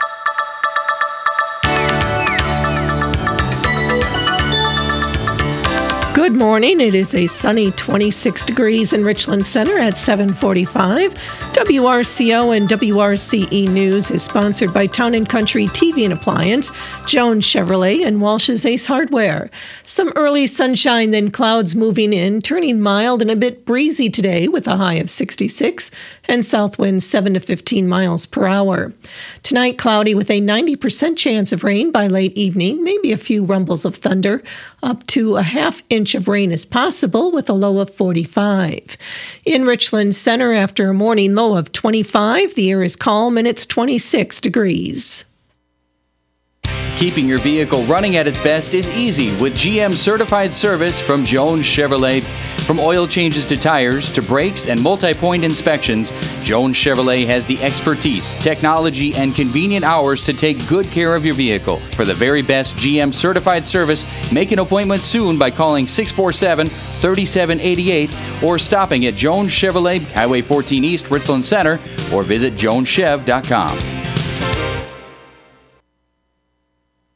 Good morning. It is a sunny 26 degrees in Richland Center at 7:45. WRCO and WRCE News is sponsored by Town & Country TV and Appliance, Jones Chevrolet, and Walsh's Ace Hardware. Some early sunshine, then clouds moving in, turning mild and a bit breezy today with a high of 66 and south winds 7 to 15 miles per hour. Tonight, cloudy with a 90% chance of rain by late evening, maybe a few rumbles of thunder. Up to a half-inch of rain is possible with a low of 45. In Richland Center, after a morning low of 25, the air is calm and it's 26 degrees. Keeping your vehicle running at its best is easy with GM certified service from Jones Chevrolet. From oil changes to tires to brakes and multi-point inspections, Jones Chevrolet has the expertise, technology, and convenient hours to take good care of your vehicle. For the very best GM certified service, make an appointment soon by calling 647-3788 or stopping at Jones Chevrolet, Highway 14 East, Richland Center, or visit joneschev.com. Good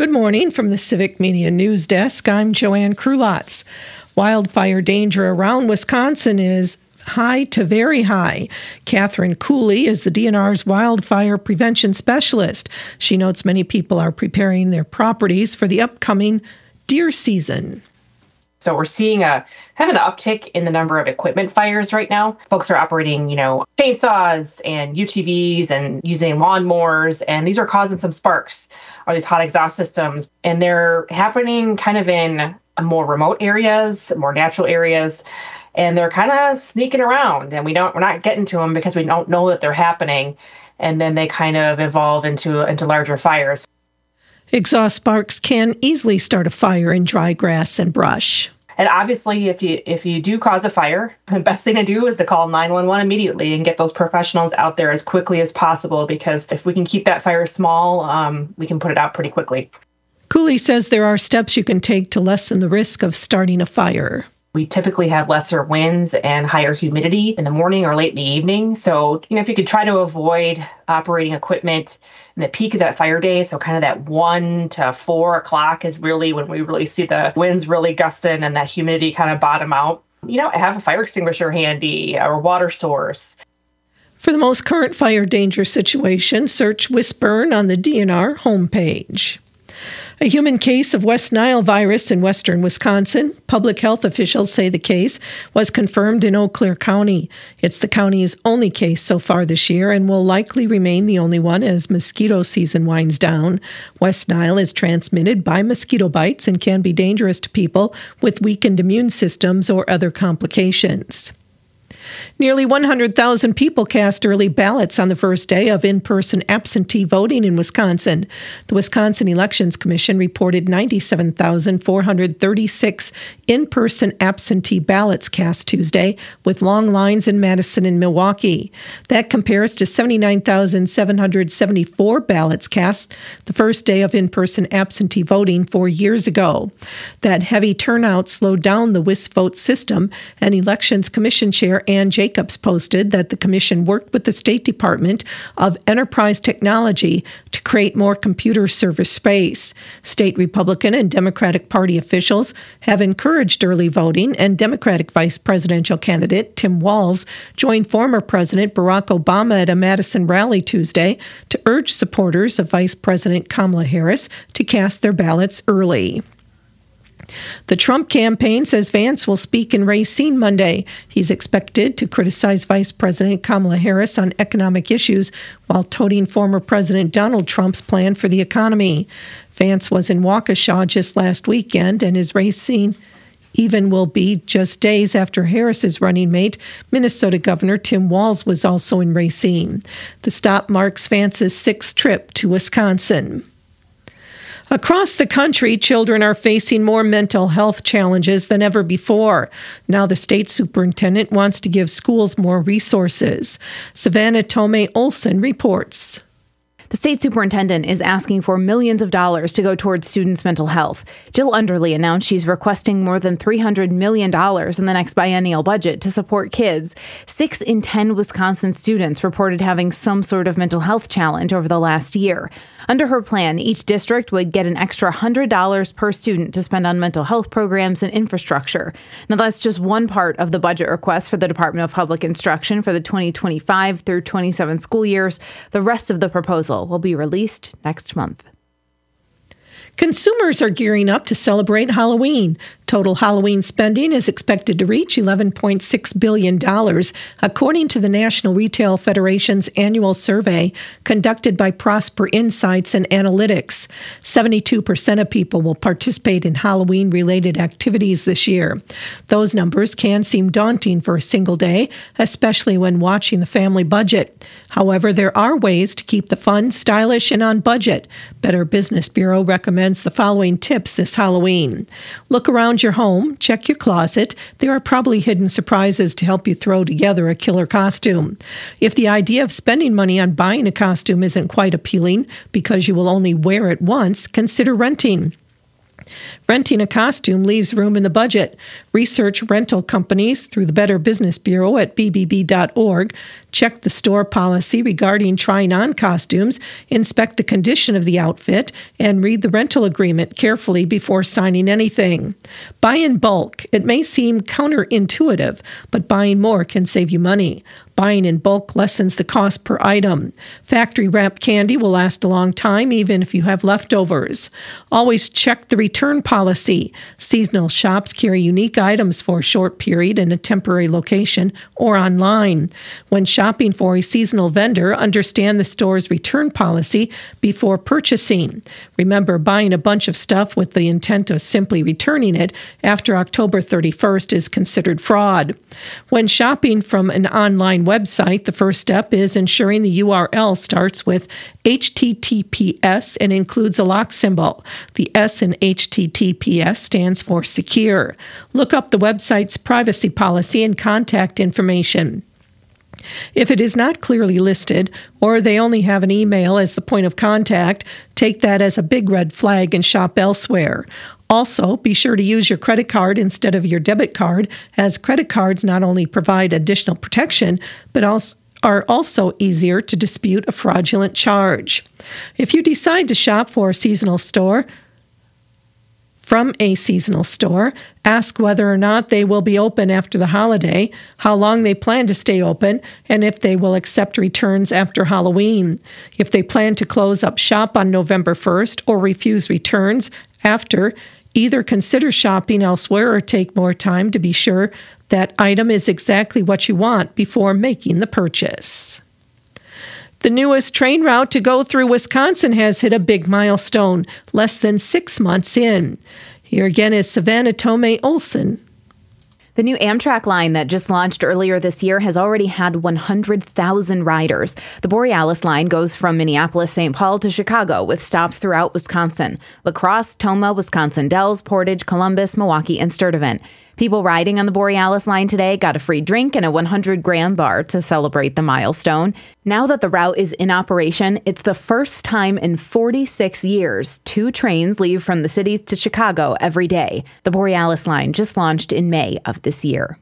Good morning from the Civic Media News Desk. I'm Joanne Krulotz. Wildfire danger around Wisconsin is high to very high. Catherine Cooley is the DNR's wildfire prevention specialist. She notes many people are preparing their properties for the upcoming deer season. So we're seeing an uptick in the number of equipment fires right now. Folks are operating, chainsaws and UTVs and using lawnmowers, and these are causing some sparks, or these hot exhaust systems. And they're happening kind of in more remote areas, more natural areas, and they're kind of sneaking around, and we're not getting to them because we don't know that they're happening, and then they kind of evolve into larger fires. Exhaust sparks can easily start a fire in dry grass and brush. And obviously, if you do cause a fire, the best thing to do is to call 911 immediately and get those professionals out there as quickly as possible, because if we can keep that fire small, we can put it out pretty quickly. Cooley says there are steps you can take to lessen the risk of starting a fire. We typically have lesser winds and higher humidity in the morning or late in the evening. So, if you could try to avoid operating equipment in the peak of that fire day, so kind of that 1 to 4 o'clock is really when we really see the winds really gusting and that humidity kind of bottom out. Have a fire extinguisher handy or water source. For the most current fire danger situation, search Wisburn on the DNR homepage. A human case of West Nile virus in western Wisconsin. Public health officials say the case was confirmed in Eau Claire County. It's the county's only case so far this year and will likely remain the only one as mosquito season winds down. West Nile is transmitted by mosquito bites and can be dangerous to people with weakened immune systems or other complications. Nearly 100,000 people cast early ballots on the first day of in-person absentee voting in Wisconsin. The Wisconsin Elections Commission reported 97,436 in-person absentee ballots cast Tuesday, with long lines in Madison and Milwaukee. That compares to 79,774 ballots cast the first day of in-person absentee voting 4 years ago. That heavy turnout slowed down the WisVote system, and Elections Commission Chair Ann Jacobs posted that the commission worked with the State Department of Enterprise Technology to create more computer server space. State Republican and Democratic Party officials have encouraged early voting, and Democratic Vice Presidential candidate Tim Walz joined former President Barack Obama at a Madison rally Tuesday to urge supporters of Vice President Kamala Harris to cast their ballots early. The Trump campaign says Vance will speak in Racine Monday. He's expected to criticize Vice President Kamala Harris on economic issues while touting former President Donald Trump's plan for the economy. Vance was in Waukesha just last weekend, and his Racine even will be just days after Harris's running mate, Minnesota Governor Tim Walz, was also in Racine. The stop marks Vance's 6th trip to Wisconsin. Across the country, children are facing more mental health challenges than ever before. Now the state superintendent wants to give schools more resources. Savannah Tomei Olson reports. The state superintendent is asking for millions of dollars to go towards students' mental health. Jill Underly announced she's requesting more than $300 million in the next biennial budget to support kids. 6 in 10 Wisconsin students reported having some sort of mental health challenge over the last year. Under her plan, each district would get an extra $100 per student to spend on mental health programs and infrastructure. Now, that's just one part of the budget request for the Department of Public Instruction for the 2025 through 27 school years. The rest of the proposal will be released next month. Consumers are gearing up to celebrate Halloween. Total Halloween spending is expected to reach $11.6 billion, according to the National Retail Federation's annual survey conducted by Prosper Insights and Analytics. 72% of people will participate in Halloween-related activities this year. Those numbers can seem daunting for a single day, especially when watching the family budget. However, there are ways to keep the fun, stylish, and on budget. Better Business Bureau recommends the following tips this Halloween. Look around your home, check your closet. There are probably hidden surprises to help you throw together a killer costume. If the idea of spending money on buying a costume isn't quite appealing because you will only wear it once, consider renting. Renting a costume leaves room in the budget. Research rental companies through the Better Business Bureau at bbb.org. Check the store policy regarding trying on costumes, inspect the condition of the outfit, and read the rental agreement carefully before signing anything. Buy in bulk. It may seem counterintuitive, but buying more can save you money. Buying in bulk lessens the cost per item. Factory wrapped candy will last a long time, even if you have leftovers. Always check the return policy. Seasonal shops carry unique items for a short period in a temporary location or online. When shopping for a seasonal vendor, understand the store's return policy before purchasing. Remember, buying a bunch of stuff with the intent of simply returning it after October 31st is considered fraud. When shopping from an online website, the first step is ensuring the URL starts with HTTPS and includes a lock symbol. The S in HTTPS stands for secure. Look up the website's privacy policy and contact information. If it is not clearly listed, or they only have an email as the point of contact, take that as a big red flag and shop elsewhere. Also, be sure to use your credit card instead of your debit card, as credit cards not only provide additional protection, but are also easier to dispute a fraudulent charge. If you decide to shop from a seasonal store, ask whether or not they will be open after the holiday, how long they plan to stay open, and if they will accept returns after Halloween. If they plan to close up shop on November 1st or refuse returns after, either consider shopping elsewhere or take more time to be sure that item is exactly what you want before making the purchase. The newest train route to go through Wisconsin has hit a big milestone, less than 6 months in. Here again is Savannah Tomei Olson. The new Amtrak line that just launched earlier this year has already had 100,000 riders. The Borealis line goes from Minneapolis-St. Paul to Chicago with stops throughout Wisconsin: La Crosse, Tomah, Wisconsin Dells, Portage, Columbus, Milwaukee, and Sturtevant. People riding on the Borealis line today got a free drink and a 100-gram bar to celebrate the milestone. Now that the route is in operation, it's the first time in 46 years 2 trains leave from the cities to Chicago every day. The Borealis line just launched in May of this year.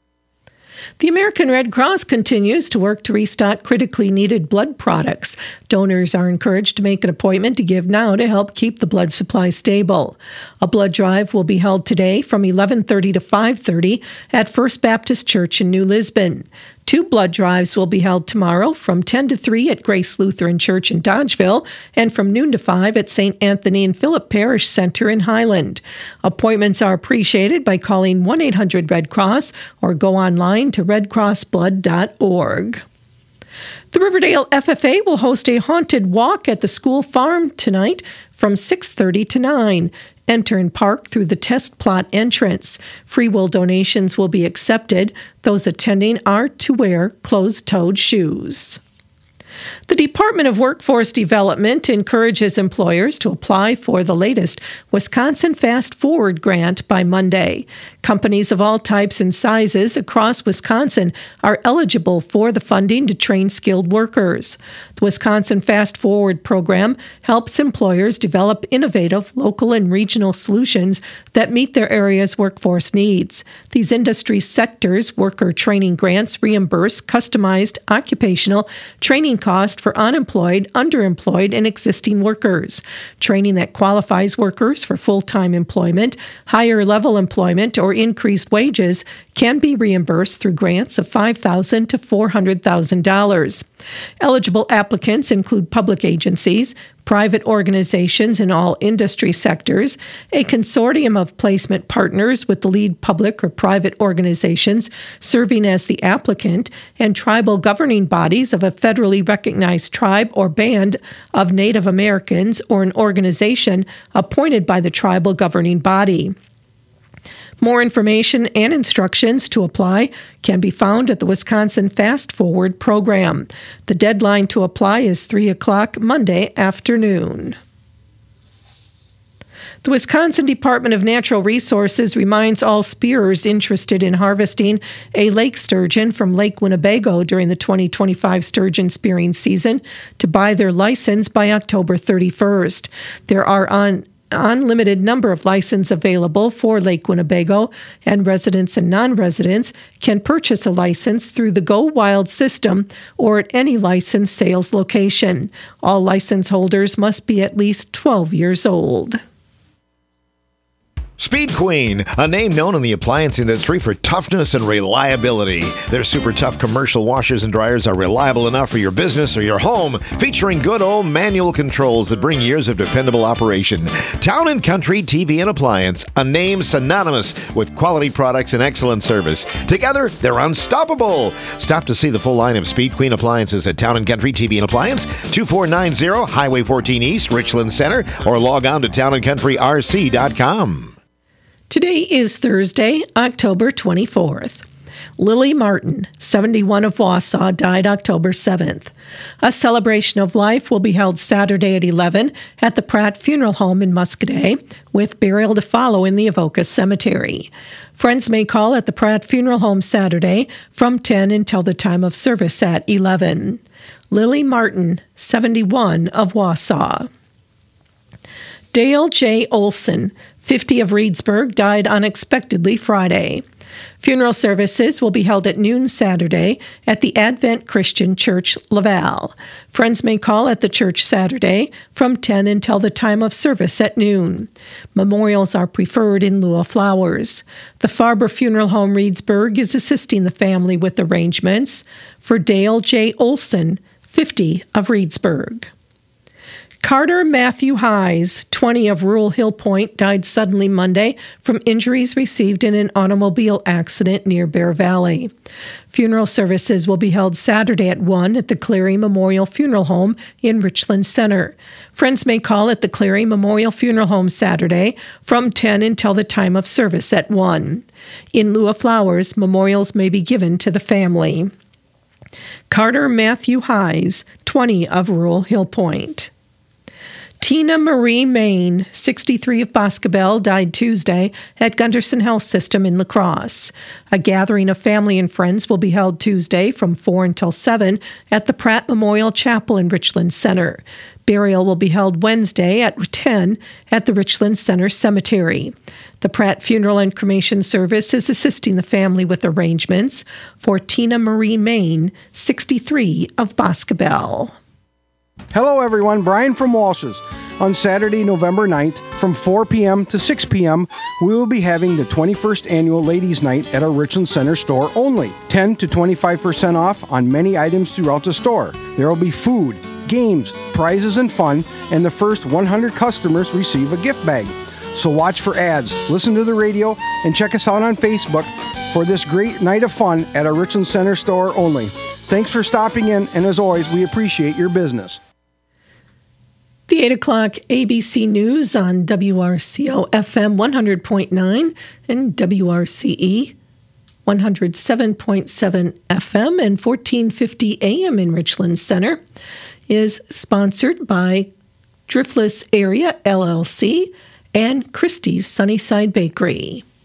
The American Red Cross continues to work to restock critically needed blood products. Donors are encouraged to make an appointment to give now to help keep the blood supply stable. A blood drive will be held today from 11:30 to 5:30 at First Baptist Church in New Lisbon. 2 blood drives will be held tomorrow from 10 to 3 at Grace Lutheran Church in Dodgeville and from noon to 5 at St. Anthony and Philip Parish Center in Highland. Appointments are appreciated by calling 1-800-RED-CROSS or go online to redcrossblood.org. The Riverdale FFA will host a haunted walk at the school farm tonight from 6:30 to 9. Enter and park through the test plot entrance. Free will donations will be accepted. Those attending are to wear closed-toed shoes. The Department of Workforce Development encourages employers to apply for the latest Wisconsin Fast Forward grant by Monday. Companies of all types and sizes across Wisconsin are eligible for the funding to train skilled workers. The Wisconsin Fast Forward program helps employers develop innovative local and regional solutions that meet their area's workforce needs. These industry sectors' worker training grants reimburse customized occupational training costs for unemployed, underemployed, and existing workers. Training that qualifies workers for full-time employment, higher-level employment, or increased wages can be reimbursed through grants of $5,000 to $400,000. Eligible applicants include public agencies, private organizations in all industry sectors, a consortium of placement partners with the lead public or private organizations serving as the applicant, and tribal governing bodies of a federally recognized tribe or band of Native Americans or an organization appointed by the tribal governing body. More information and instructions to apply can be found at the Wisconsin Fast Forward program. The deadline to apply is 3 o'clock Monday afternoon. The Wisconsin Department of Natural Resources reminds all spearers interested in harvesting a lake sturgeon from Lake Winnebago during the 2025 sturgeon spearing season to buy their license by October 31st. There are unlimited number of licenses available for Lake Winnebago, and residents and non-residents can purchase a license through the Go Wild system or at any licensed sales location. All license holders must be at least 12 years old. Speed Queen, a name known in the appliance industry for toughness and reliability. Their super tough commercial washers and dryers are reliable enough for your business or your home, featuring good old manual controls that bring years of dependable operation. Town & Country TV and Appliance, a name synonymous with quality products and excellent service. Together, they're unstoppable. Stop to see the full line of Speed Queen appliances at Town & Country TV and Appliance, 2490 Highway 14 East, Richland Center, or log on to townandcountryrc.com. Today is Thursday, October 24th. Lily Martin, 71 of Wausau, died October 7th. A celebration of life will be held Saturday at 11 at the Pratt Funeral Home in Muscoda, with burial to follow in the Avoca Cemetery. Friends may call at the Pratt Funeral Home Saturday from 10 until the time of service at 11. Lily Martin, 71 of Wausau. Dale J. Olson, 50 of Reedsburg, died unexpectedly Friday. Funeral services will be held at noon Saturday at the Advent Christian Church, Laval. Friends may call at the church Saturday from 10 until the time of service at noon. Memorials are preferred in lieu of flowers. The Farber Funeral Home, Reedsburg, is assisting the family with arrangements for Dale J. Olson, 50 of Reedsburg. Carter Matthew Hayes, 20 of Rural Hill Point, died suddenly Monday from injuries received in an automobile accident near Bear Valley. Funeral services will be held Saturday at 1 at the Cleary Memorial Funeral Home in Richland Center. Friends may call at the Cleary Memorial Funeral Home Saturday from 10 until the time of service at 1. In lieu of flowers, memorials may be given to the family. Carter Matthew Hayes, 20 of Rural Hill Point. Tina Marie Main, 63 of Boscobel, died Tuesday at Gunderson Health System in La Crosse. A gathering of family and friends will be held Tuesday from 4 until 7 at the Pratt Memorial Chapel in Richland Center. Burial will be held Wednesday at 10 at the Richland Center Cemetery. The Pratt Funeral and Cremation Service is assisting the family with arrangements for Tina Marie Main, 63 of Boscobel. Hello everyone, Brian from Walsh's. On Saturday, November 9th, from 4 p.m. to 6 p.m., we will be having the 21st Annual Ladies' Night at our Richland Center store only. 10 to 25% off on many items throughout the store. There will be food, games, prizes, and fun, and the first 100 customers receive a gift bag. So watch for ads, listen to the radio, and check us out on Facebook for this great night of fun at our Richland Center store only. Thanks for stopping in, and as always, we appreciate your business. The 8 o'clock ABC News on WRCO FM 100.9 and WRCE 107.7 FM and 1450 AM in Richland Center is sponsored by Driftless Area LLC and Christie's Sunnyside Bakery.